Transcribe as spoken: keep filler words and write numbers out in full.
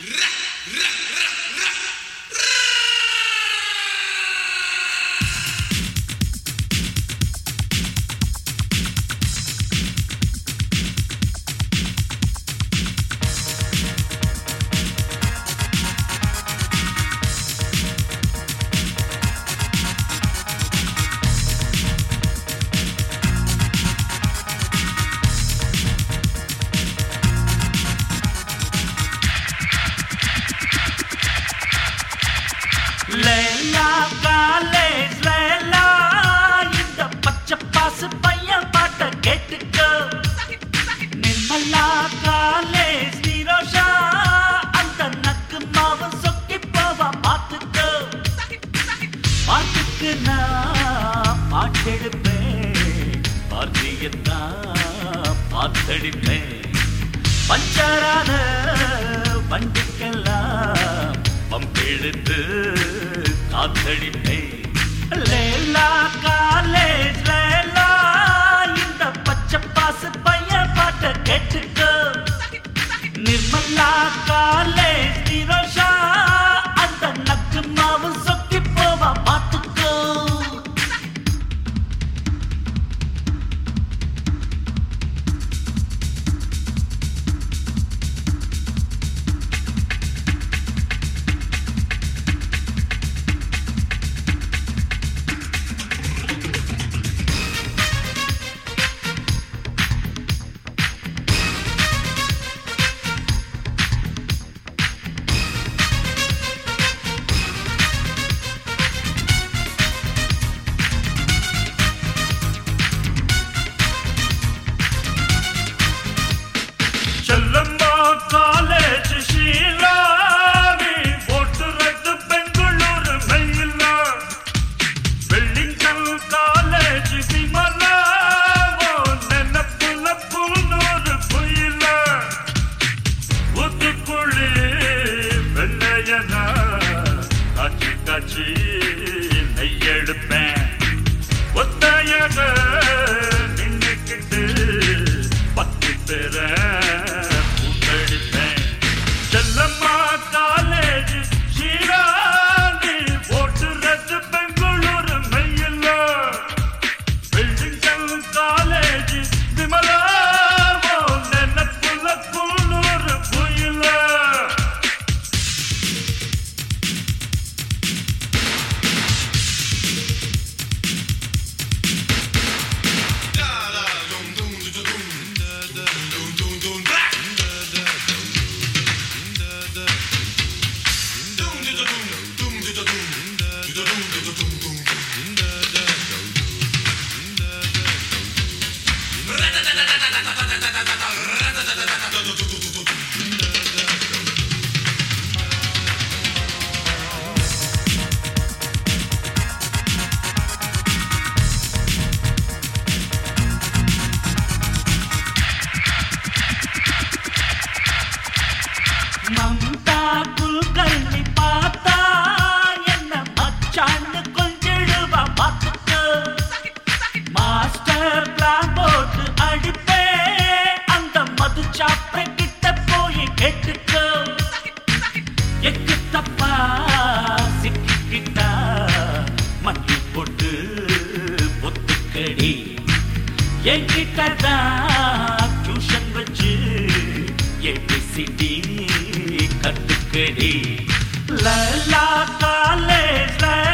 லேலா college லேலா இந்த பச்சை பாசு பையன் பாட்ட கேட்டுக்கோ. நிம்மலா காலேஜ் நிரோஷா அந்த நக்கு மாவன் சொக்கி போவா பார்த்துக்கோ. பாட்டுக்கு நான் பாட்டெடுப்பேன், பார்த்தியத்தான் பார்த்தடிப்பேன். பஞ்சரான வண்டிக்கெல்லாம் பம்பெடுத்து காத்தடிப்பேன். லேலா காலேஜ் லேலா இந்த பச்சை பாசு பையன் பாட்ட கேட்டுக்கோ. நிர்மலா காலேஜ் நிரோஷா அந்த நக்கு மாவு சொக்கி போவா பார்த்துக்கோ. நெய்யெடுப்பேன் ஒத்தையாக நின்னுக்கிட்டு பத்து பேர கூட்டடிப்பேன். செல்லம்மா காலேஜ் ஸ்ரீராணி போட்டுறது பெங்களூரு மெய்யில்ல. வெல்லிங்டன் காலேஜ் விமலா நெனப்புல குன்னூரு புயல. மம்தா குல்கர்னி பார்த்தா என்ன மச்சான்னு கொஞ்சிடுவா பார்த்துக்கோ. மாஸ்டர் பிளான் போட்டு அடிப்பே அந்த மது சாப்பை கிட்ட போய் கேட்டுக்கோ. எக்கு தப்பா சிக்கிக்கிட்டா மண்ணி போட்டு பொத்துக்கடி. என்கிட்டதான் டியூஷன் வச்சு ஏபிசிடி கட்டுக்கடி. லேலா காலேஜ்